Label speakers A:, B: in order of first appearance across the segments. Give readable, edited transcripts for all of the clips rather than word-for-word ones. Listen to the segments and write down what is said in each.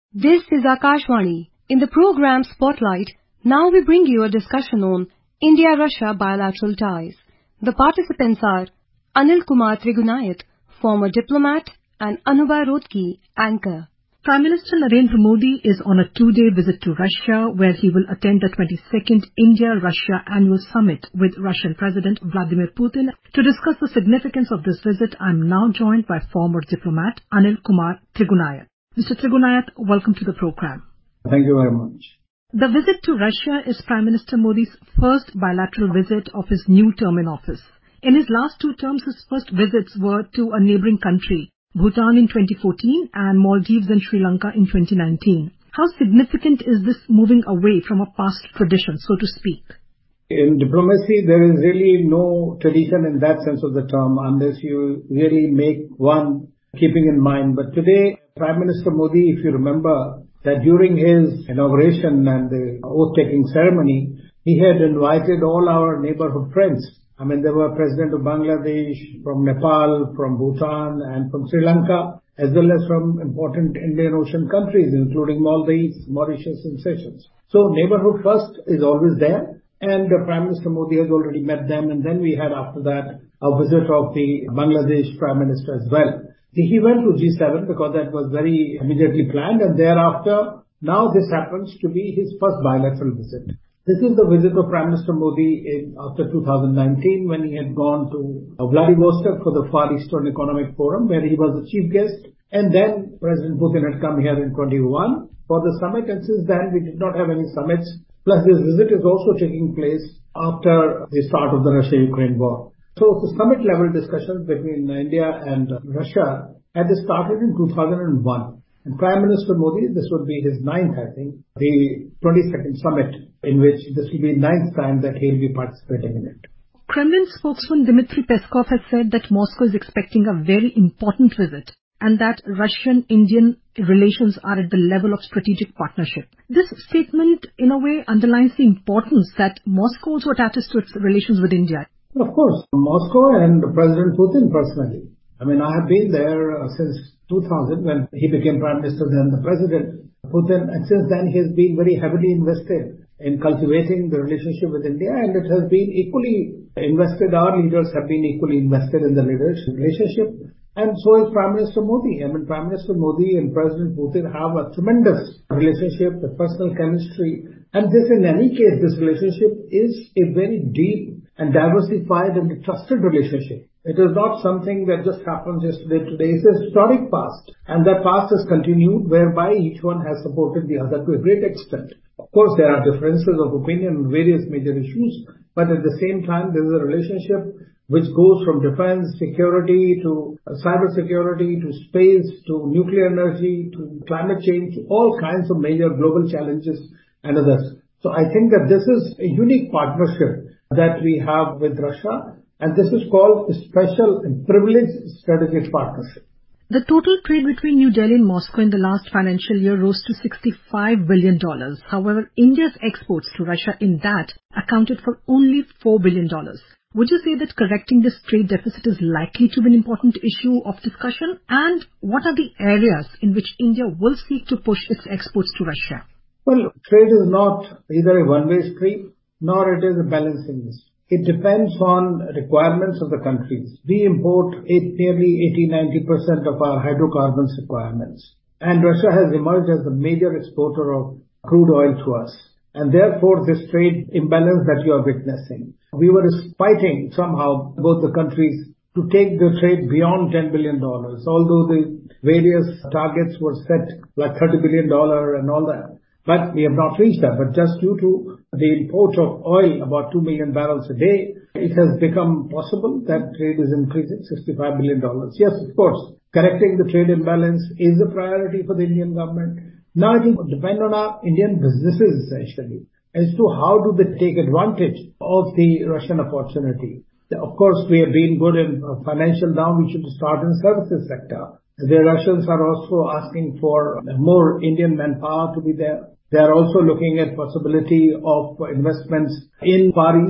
A: This is Akashvani. In the program Spotlight, now we bring you a discussion on India-Russia bilateral ties. The participants are Anil Kumar Trigunath, former diplomat, and Anubha Rodki, anchor.
B: Prime Minister Narendra Modi is on a 2-day visit to Russia, where he will attend the 22nd India-Russia Annual Summit with Russian President Vladimir Putin. To discuss the significance of this visit, I am now joined by former diplomat Anil Kumar Trigunath. Mr. Trigunath, welcome to the program.
C: Thank you very much.
B: The visit to Russia is Prime Minister Modi's first bilateral visit of his new term in office. In his last 2 terms, his first visits were to a neighbouring country, Bhutan in 2014 and Maldives and Sri Lanka in 2019. How significant is this moving away from a past tradition, so to speak?
C: In diplomacy, there is really no tradition in that sense of the term unless you really make one keeping in mind. But today, Prime Minister Modi, if you remember, that during his inauguration and the oath-taking ceremony, he had invited all our neighborhood friends. I mean, there were President of Bangladesh, from Nepal, from Bhutan, and from Sri Lanka, as well as from important Indian Ocean countries, including Maldives, Mauritius, and Seychelles. So neighborhood first is always there, and Prime Minister Modi has already met them, and then we had after that a visit of the Bangladesh Prime Minister as well. He went to G7 because that was very immediately planned, and thereafter, now this happens to be his first bilateral visit. This is the visit of Prime Minister Modi after 2019, when he had gone to Vladivostok for the Far Eastern Economic Forum, where he was the chief guest, and then President Putin had come here in 21 for the summit, and since then we did not have any summits. Plus this visit is also taking place after the start of the Russia-Ukraine war. So the summit level discussions between India and Russia had started in 2001. And Prime Minister Modi, this would be his 9th, I think, the 22nd summit, in which this will be 9th time that he'll be participating in it.
B: Kremlin spokesman Dmitry Peskov has said that Moscow is expecting a very important visit and that Russian-Indian relations are at the level of strategic partnership. This statement, in a way, underlines the importance that Moscow also attaches to its relations with India.
C: Of course, Moscow and President Putin personally. I mean, I have been there since 2000 when he became Prime Minister, then the President Putin, and since then he has been very heavily invested in cultivating the relationship with India, and it has been equally invested, our leaders have been equally invested in the relationship, and so is Prime Minister Modi. I mean, Prime Minister Modi and President Putin have a tremendous relationship, a personal chemistry, and this, in any case, this relationship is a very deep and diversified and trusted relationship. It is not something that just happens yesterday, today. It's a historic past. And that past has continued, whereby each one has supported the other to a great extent. Of course, there are differences of opinion on various major issues, but at the same time, there is a relationship which goes from defense, security, to cyber security, to space, to nuclear energy, to climate change, to all kinds of major global challenges and others. So I think that this is a unique partnership that we have with Russia, and this is called a special and privileged strategic partnership.
B: The total trade between New Delhi and Moscow in the last financial year rose to $65 billion. However, India's exports to Russia in that accounted for only $4 billion. Would you say that correcting this trade deficit is likely to be an important issue of discussion? And what are the areas in which India will seek to push its exports to Russia?
C: Well, trade is not either a one-way street, nor it is a balancing list. It depends on requirements of the countries. We import nearly 80-90% of our hydrocarbons requirements. And Russia has emerged as the major exporter of crude oil to us. And therefore, this trade imbalance that you are witnessing. We were fighting somehow, both the countries, to take the trade beyond $10 billion, although the various targets were set like $30 billion and all that. But we have not reached that. But just due to the import of oil, about 2 million barrels a day, it has become possible that trade is increasing $65 billion. Yes, of course, correcting the trade imbalance is a priority for the Indian government. Now it will depend on our Indian businesses essentially as to how do they take advantage of the Russian opportunity. Of course, we have been good in financial. Now we should start in services sector. The Russians are also asking for more Indian manpower to be there. They are also looking at possibility of investments in Far East,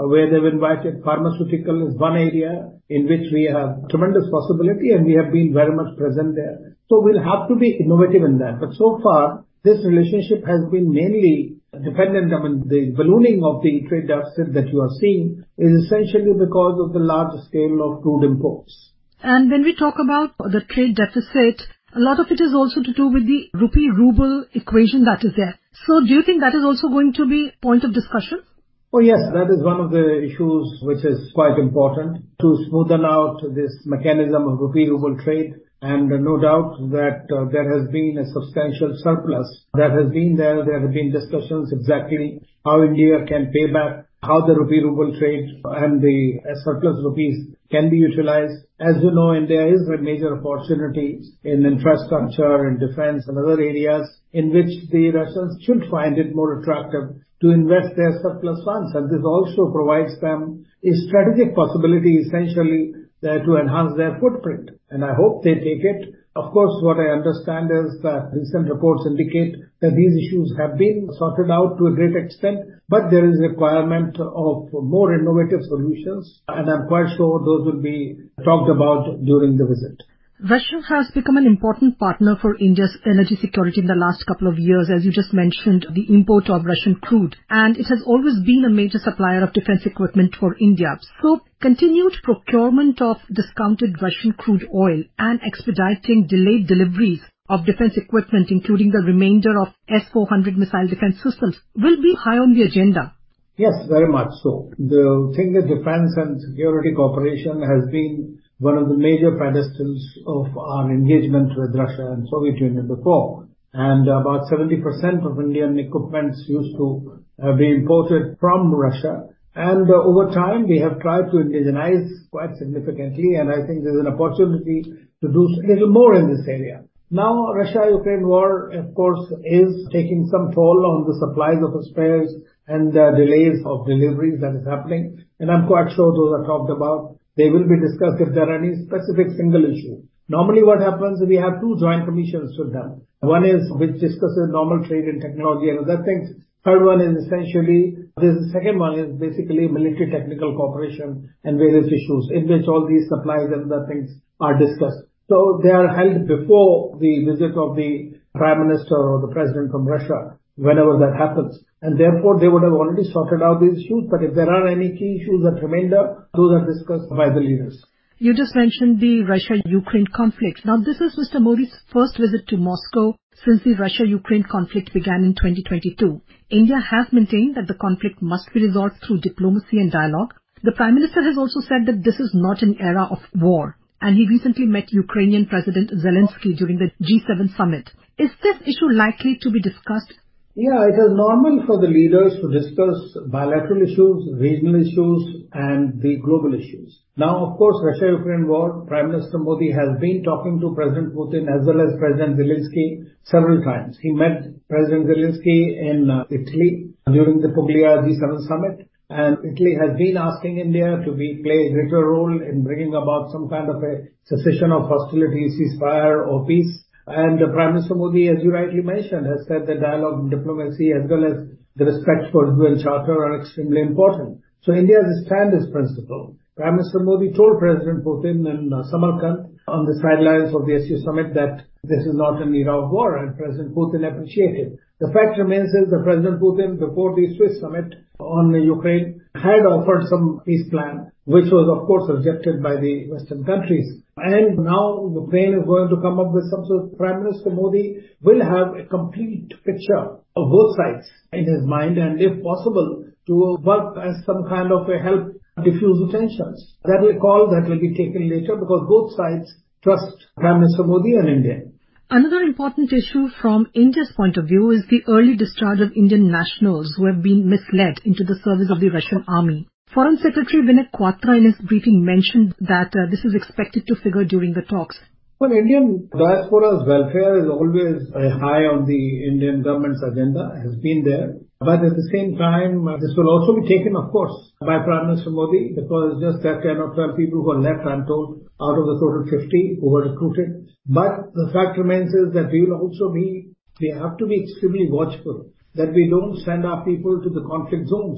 C: where they've invited pharmaceutical is one area in which we have tremendous possibility, and we have been very much present there. So we'll have to be innovative in that. But so far, this relationship has been mainly dependent. The ballooning of the trade deficit that you are seeing is essentially because of the large scale of crude imports.
B: And when we talk about the trade deficit, a lot of it is also to do with the rupee-ruble equation that is there. So do you think that is also going to be a point of discussion?
C: Oh yes, that is one of the issues which is quite important to smoothen out this mechanism of rupee-ruble trade. And no doubt that there has been a substantial surplus that has been there. There have been discussions exactly how India can pay back, how the rupee-ruble trade and the surplus rupees can be utilized. As you know, India is a major opportunity in infrastructure and defense and other areas in which the Russians should find it more attractive to invest their surplus funds. And this also provides them a strategic possibility, essentially, to enhance their footprint. And I hope they take it. Of course, what I understand is that recent reports indicate that these issues have been sorted out to a great extent, but there is a requirement of more innovative solutions, and I'm quite sure those will be talked about during the visit.
B: Russia has become an important partner for India's energy security in the last couple of years, as you just mentioned, the import of Russian crude. And it has always been a major supplier of defense equipment for India. So, continued procurement of discounted Russian crude oil and expediting delayed deliveries of defense equipment, including the remainder of S-400 missile defense systems, will be high on the agenda.
C: Yes, very much so. The thing that defense and security cooperation has been one of the major pedestals of our engagement with Russia and Soviet Union before. And about 70% of Indian equipment used to be imported from Russia. And over time, we have tried to indigenize quite significantly, and I think there's an opportunity to do a little more in this area. Now, Russia-Ukraine war, of course, is taking some toll on the supplies of spares and delays of deliveries that is happening. And I'm quite sure those are talked about. They will be discussed if there are any specific single issue. Normally what happens, we have two joint commissions with them. One is which discusses normal trade and technology and other things. Third one is essentially, the second one is basically military technical cooperation and various issues in which all these supplies and other things are discussed. So they are held before the visit of the Prime Minister or the President from Russia, whenever that happens. And therefore, they would have already sorted out these issues. But if there are any key issues that remain there, those are discussed by the leaders.
B: You just mentioned the Russia-Ukraine conflict. Now, this is Mr. Modi's first visit to Moscow since the Russia-Ukraine conflict began in 2022. India has maintained that the conflict must be resolved through diplomacy and dialogue. The Prime Minister has also said that this is not an era of war. And he recently met Ukrainian President Zelensky during the G7 summit. Is this issue likely to be discussed?
C: Yeah, it is normal for the leaders to discuss bilateral issues, regional issues, and the global issues. Now, of course, Russia-Ukraine war, Prime Minister Modi has been talking to President Putin as well as President Zelensky several times. He met President Zelensky in Italy during the Puglia G7 summit. And Italy has been asking India to play a greater role in bringing about some kind of a cessation of hostilities, ceasefire or peace. And Prime Minister Modi, as you rightly mentioned, has said that dialogue and diplomacy as well as the respect for the UN Charter are extremely important. So India's stand is principle. Prime Minister Modi told President Putin in Samarkand on the sidelines of the SU summit that this is not an era of war, and President Putin appreciated. The fact remains is that President Putin, before the Swiss summit on Ukraine, had offered some peace plan, which was of course rejected by the Western countries. And now Ukraine is going to come up with some sort of Prime Minister Modi will have a complete picture of both sides in his mind, and if possible, to work as some kind of a help diffuse the tensions. That will be taken later because both sides trust Prime Minister Modi and India.
B: Another important issue from India's point of view is the early discharge of Indian nationals who have been misled into the service of the Russian army. Foreign Secretary Vinay Quatra in his briefing mentioned that this is expected to figure during the talks.
C: Well, Indian diaspora's welfare is always high on the Indian government's agenda, has been there. But at the same time, this will also be taken, of course, by Prime Minister Modi, because just that 10 or 12 people who are left, I'm told, out of the total 50 who were recruited. But the fact remains is that we have to be extremely watchful that we don't send our people to the conflict zones.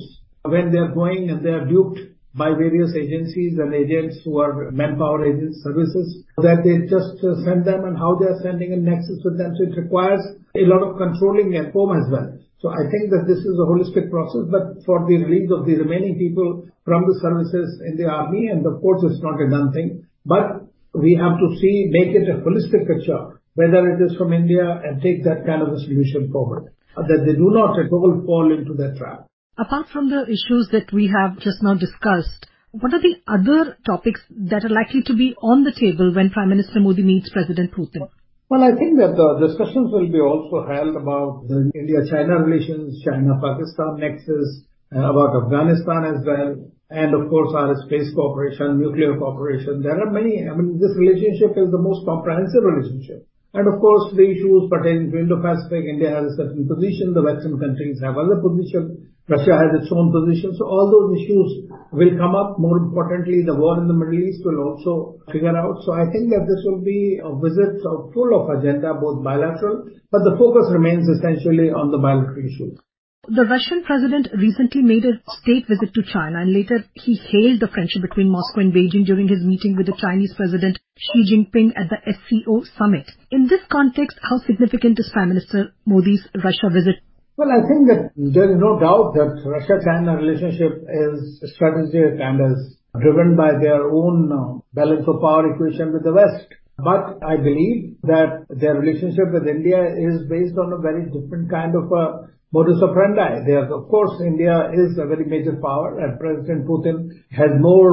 C: when they are going and they are duped by various agencies and agents who are manpower agents, services, that they just send them and how they are sending a nexus with them. So it requires a lot of controlling at home as well. So I think that this is a holistic process, but for the release of the remaining people from the services in the army, and of course it's not a done thing, but we have to make it a holistic picture, whether it is from India, and take that kind of a solution forward, that they do not at all fall into that trap.
B: Apart from the issues that we have just now discussed, what are the other topics that are likely to be on the table when Prime Minister Modi meets President Putin?
C: Well, I think that the discussions will be also held about the India-China relations, China-Pakistan nexus, about Afghanistan as well, and of course our space cooperation, nuclear cooperation. There are many. This relationship is the most comprehensive relationship. And of course, the issues pertaining to Indo-Pacific, India has a certain position, the Western countries have other position, Russia has its own position. So all those issues will come up. More importantly, the war in the Middle East will also figure out. So I think that this will be a visit full of agenda, both bilateral, but the focus remains essentially on the bilateral issues.
B: The Russian president recently made a state visit to China, and later he hailed the friendship between Moscow and Beijing during his meeting with the Chinese President Xi Jinping at the SCO summit. In this context, how significant is Prime Minister Modi's Russia visit?
C: Well, I think that there is no doubt that Russia-China relationship is strategic and is driven by their own balance of power equation with the West. But I believe that their relationship with India is based on a very different kind of a modus operandi. Of course, India is a very major power, and President Putin has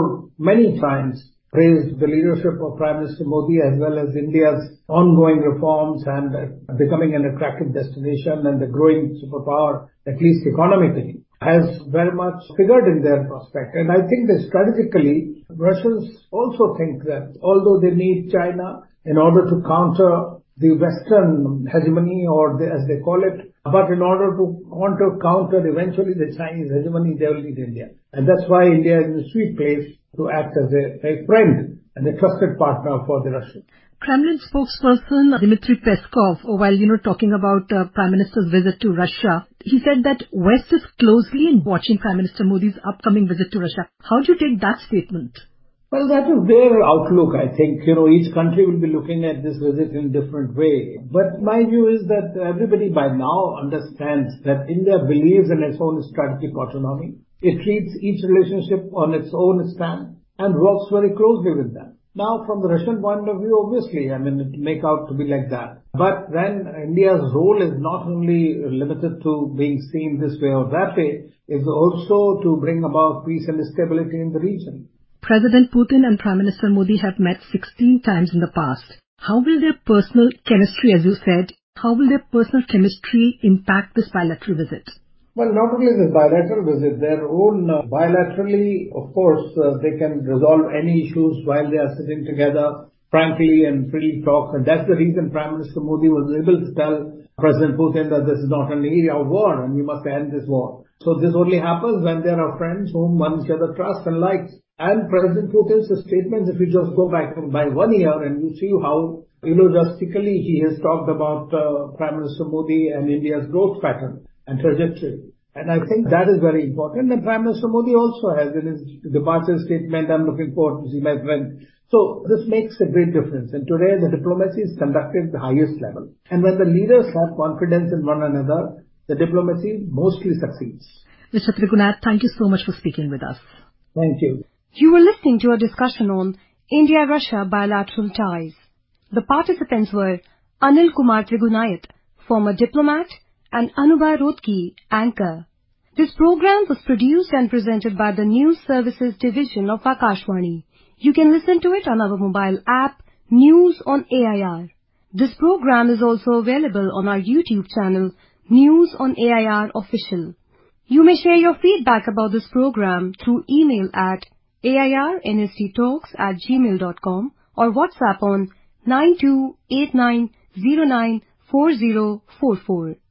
C: many times praised the leadership of Prime Minister Modi as well as India's ongoing reforms and becoming an attractive destination and the growing superpower, at least economically, has very much figured in their prospect. And I think that strategically, Russians also think that although they need China in order to counter the Western hegemony, or as they call it, but in order to counter eventually the Chinese hegemony, they will need India. And that's why India is in a sweet place to act as a friend and a trusted partner for the Russians.
B: Kremlin spokesperson Dmitry Peskov, while talking about Prime Minister's visit to Russia, he said that West is closely watching Prime Minister Modi's upcoming visit to Russia. How do you take that statement?
C: Well, that is their outlook. I think, each country will be looking at this visit in a different way. But my view is that everybody by now understands that India believes in its own strategic autonomy. It treats each relationship on its own stand and works very closely with them. Now, from the Russian point of view, obviously, it make out to be like that. But then India's role is not only limited to being seen this way or that way, it's also to bring about peace and stability in the region.
B: President Putin and Prime Minister Modi have met 16 times in the past. How will their personal chemistry, as you said, how will their personal chemistry impact this bilateral visit?
C: Well, not only this bilateral visit, their own bilaterally, of course, they can resolve any issues while they are sitting together, frankly and freely talk. And that's the reason Prime Minister Modi was able to tell President Putin that this is not an area of war and we must end this war. So this only happens when there are friends whom one each other trusts and likes. And President Putin's statements, if you just go back by 1 year and you see how illogically he has talked about Prime Minister Modi and India's growth pattern and trajectory. And I think that is very important. And Prime Minister Modi also has in his departure statement, I'm looking forward to see my friend. So this makes a great difference. And today the diplomacy is conducted at the highest level. And when the leaders have confidence in one another, the diplomacy mostly succeeds.
B: Mr. Trigunath, thank you so much for speaking with us.
C: Thank you.
A: You were listening to a discussion on India-Russia bilateral ties. The participants were Anil Kumar Trigunath, former diplomat, and Anubha Rodki, anchor. This program was produced and presented by the News Services Division of Akashvani. You can listen to it on our mobile app, News on AIR. This program is also available on our YouTube channel, News on AIR Official. You may share your feedback about this program through email at airnsttalks@gmail.com or WhatsApp on 9289094044.